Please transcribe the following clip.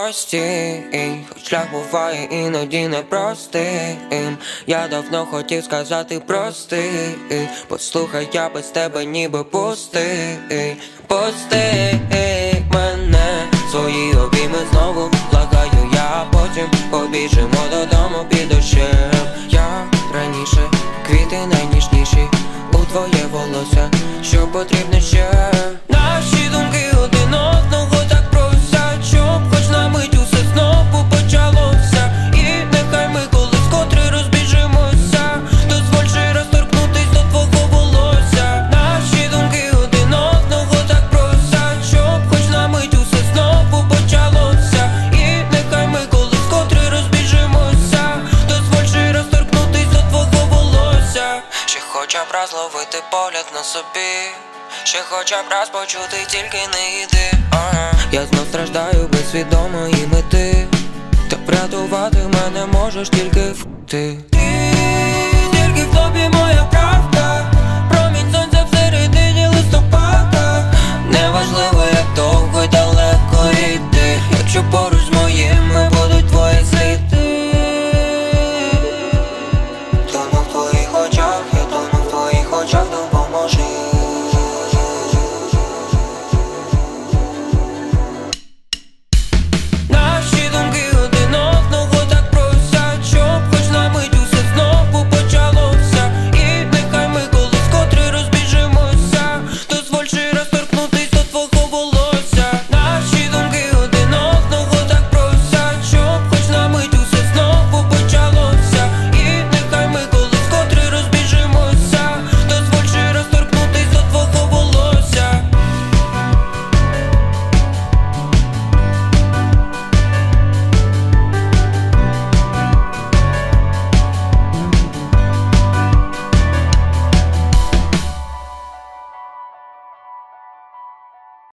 простій, хоч шлях буває іноді непростим. Я давно хотів сказати прости, послухай, я без тебе ніби пустий. Пусти мене, свої обійми знову, благаю я, потім побіжимо додому під дощем. Як раніше, квіти найніжніші, у твоє волосся, що потрібно ще. Наші думки один одного так просять, щоб хоч на мить усе знову почалося. І нехай ми колись вкотре розбіжимося, дозволь ще раз торкнутись до твого волосся. Наші думки один одного так просять, щоб хоч на мить усе знову почалося. І нехай ми колись вкотре розбіжимося, дозволь ще раз торкнутись до твого волосся. Ще хоча б раз ловити погляд на собі, ще хоча б раз почути, тільки не йди. Я знов страждаю без свідомої мети, та врятувати мене можеш тільки ти. Тільки в тобі моя правда, промінь сонця всередині листопада. Неважливо, як довго й далеко йти, якщо поруч з моїми